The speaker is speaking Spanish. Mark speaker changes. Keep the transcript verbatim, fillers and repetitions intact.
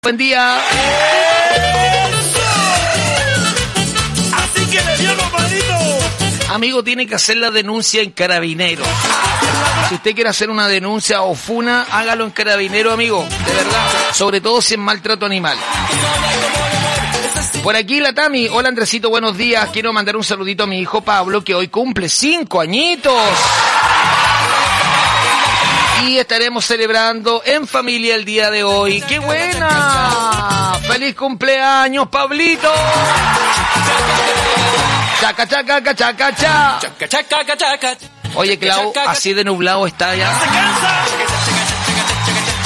Speaker 1: Buen día.
Speaker 2: Así que le dio los malditos.
Speaker 1: Amigo, tiene que hacer la denuncia en Carabineros. Si usted quiere hacer una denuncia o funa, hágalo en Carabineros, amigo. De verdad. Sobre todo si es maltrato animal. Por aquí la Tami. Hola Andresito, buenos días. Quiero mandar un saludito a mi hijo Pablo, que hoy cumple cinco añitos. Y estaremos celebrando en familia el día de hoy. ¡Qué buena! ¡Feliz cumpleaños, Pablito! ¡Chaca, chaca, chaca, chaca!
Speaker 2: Chaca, chaca, chaca.
Speaker 1: Oye, Clau, así de nublado está ya.
Speaker 2: ¡Se cansa!